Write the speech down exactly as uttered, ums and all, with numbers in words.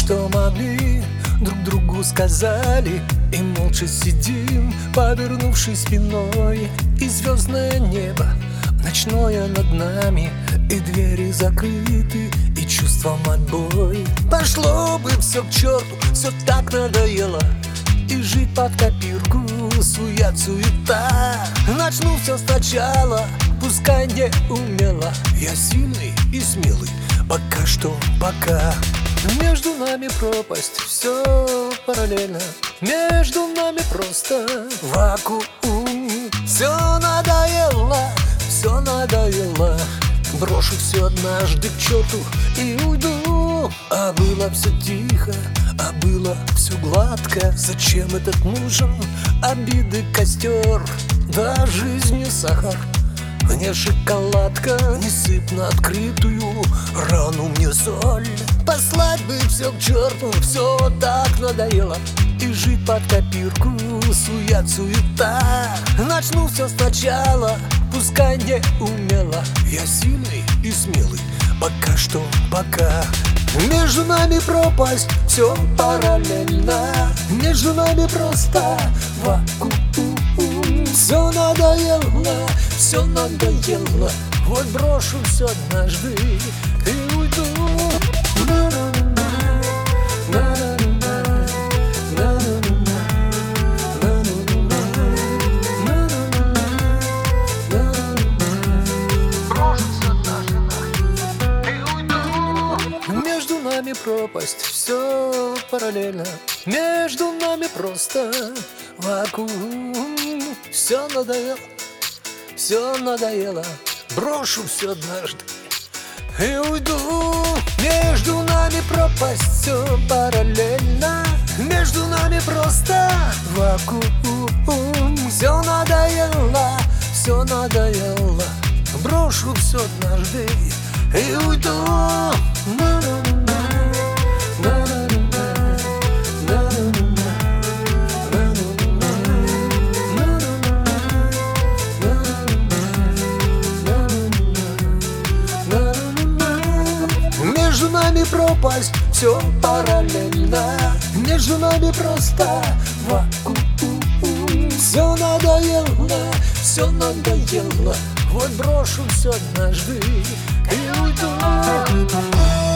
что могли, друг другу сказали, и молча сидим, повернувшись спиной. И звездное небо ночное над нами, и двери закрыты, и чувством отбой. Пошло бы все к черту, все так надоело, и жить под копирку, сует-суета. Начну все сначала, пускай не умело. Я сильный и смелый, пока что, пока. Между нами пропасть, все параллельно. Между нами просто вакуум. Все надоело, все надоело. Брошу все однажды к черту и уйду. А было все тихо, а было все гладко. Зачем этот нужен? Обиды костер, да жизнью сахар. Мне шоколадка, не сыпь на открытую рану мне соль. Послать бы все к черту, все так надоело, и жить под копирку, сует-суета. Начну все сначала, пускай не умело. Я сильный и смелый, пока что, пока. Между нами пропасть, все параллельно. Между нами просто вакуум. Все надоело, все надоело. Вот брошу все однажды и уйду. Между нами пропасть, все параллельно. Между нами просто вакуум. Все надоело, все надоело. Брошу все однажды и уйду. Между нами пропасть, все параллельно. Между нами просто вакуум. Все надоело, все надоело. Брошу все однажды и уйду. Между нами пропасть, все параллельно. Между нами просто вакуум. Все надоело, все надоело. Вот брошу все однажды и уйду.